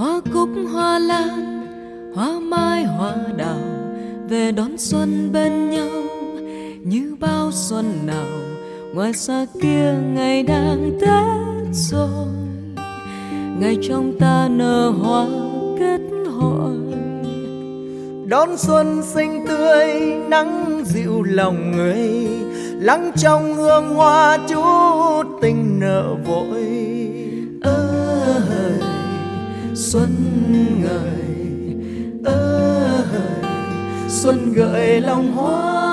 hoa cúc hoa lan, hoa mai hoa đào về đón xuân bên nhau như bao xuân nào. Ngoài xa kia ngày đang Tết rồi, ngày trong ta nở hoa kết hội. Đón xuân xinh tươi nắng dịu lòng người, lắng trong hương hoa chút tình nở vội. Ơi xuân ngời, ơi xuân gợi lòng hoa.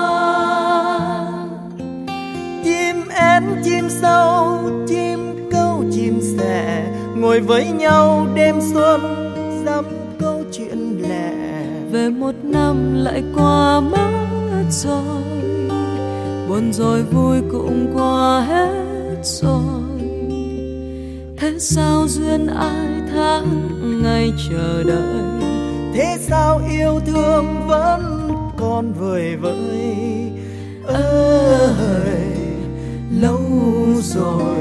Chim én chim sâu chim câu chim sẻ, ngồi với nhau đêm xuân dăm câu chuyện lẻ. Về một năm lại qua mất rồi, buồn rồi vui cũng qua hết rồi. Thế sao duyên ai tháng ngày chờ đợi, thế sao yêu thương vẫn còn vời vợi. ơi lâu rồi,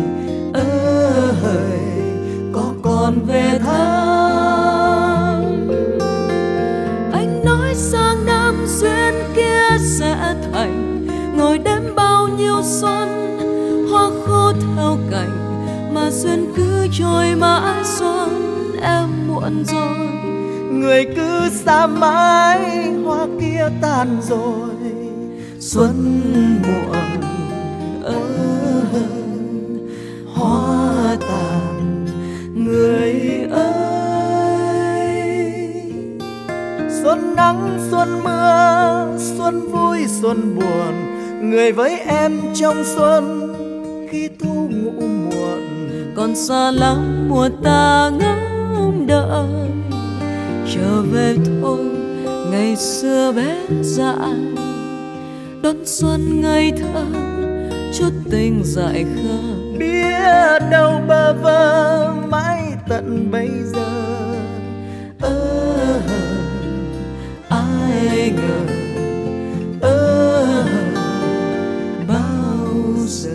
ơi có còn về thăm. Anh nói sang năm duyên kia sẽ thành, ngồi đêm bao nhiêu xuân hoa khô theo cành, mà duyên cứ trôi mãi xuân em muộn rồi. Người cứ xa mãi hoa kia tàn rồi. Xuân muộn, hoa tàn người ơi. Xuân nắng xuân mưa, xuân vui xuân buồn, người với em trong xuân khi thu ngủ muộn. Còn xa lắm mùa ta ngóng đợi, trở về thôi ngày xưa bé dại. Đón xuân ngây thơ chút tình dại khờ, biết đâu bơ vơ mãi tận bây giờ. Ai ngờ bao giờ.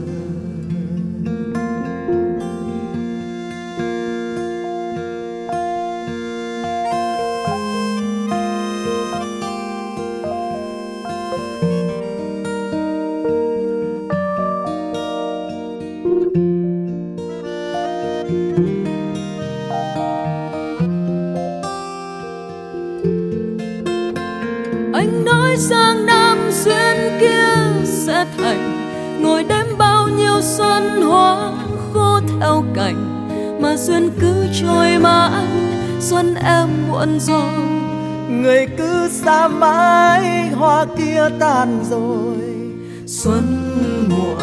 Anh nói sang năm duyên kia sẽ thành, ngồi đêm bao nhiêu xuân hoa khô theo cành, mà duyên cứ trôi mãi xuân em muộn rồi. Người cứ xa mãi hoa kia tàn rồi. Xuân muộn,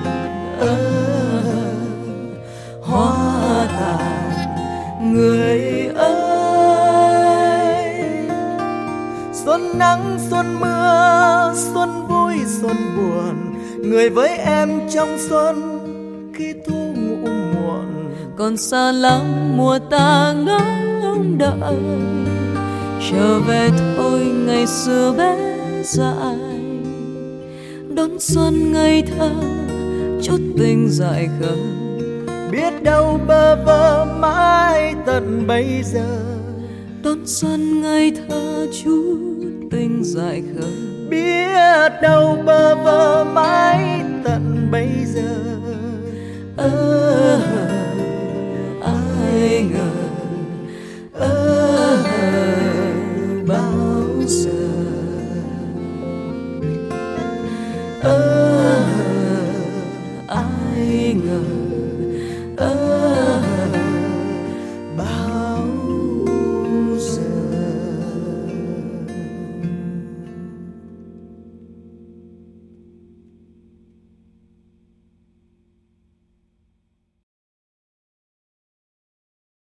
hoa tàn người ơi. Xuân nắng xuân mưa, xuân vui xuân buồn, người với em trong xuân khi thu ngủ muộn. Còn xa lắm mùa ta ngóng đợi, trở về thôi ngày xưa bé dại. Đón xuân ngây thơ chút tình dại khờ, biết đâu bơ vơ mãi tận bây giờ. Đón xuân ngây thơ chút tình dại khờ, biết đâu bơ vơ mãi tận bây giờ. Ai ngờ bao giờ.